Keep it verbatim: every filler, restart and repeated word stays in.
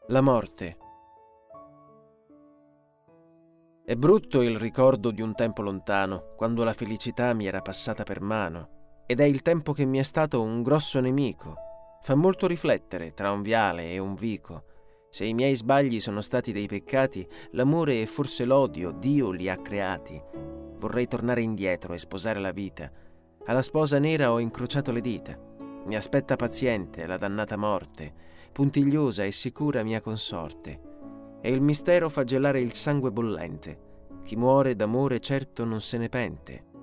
La morte. È brutto il ricordo di un tempo lontano, quando la felicità mi era passata per mano, ed è il tempo che mi è stato un grosso nemico. Fa molto riflettere tra un viale e un vico. Se i miei sbagli sono stati dei peccati, l'amore e forse l'odio Dio li ha creati. Vorrei tornare indietro e sposare la vita. Alla sposa nera ho incrociato le dita. Mi aspetta paziente la dannata morte, puntigliosa e sicura mia consorte. E il mistero fa gelare il sangue bollente. Chi muore d'amore certo non se ne pente.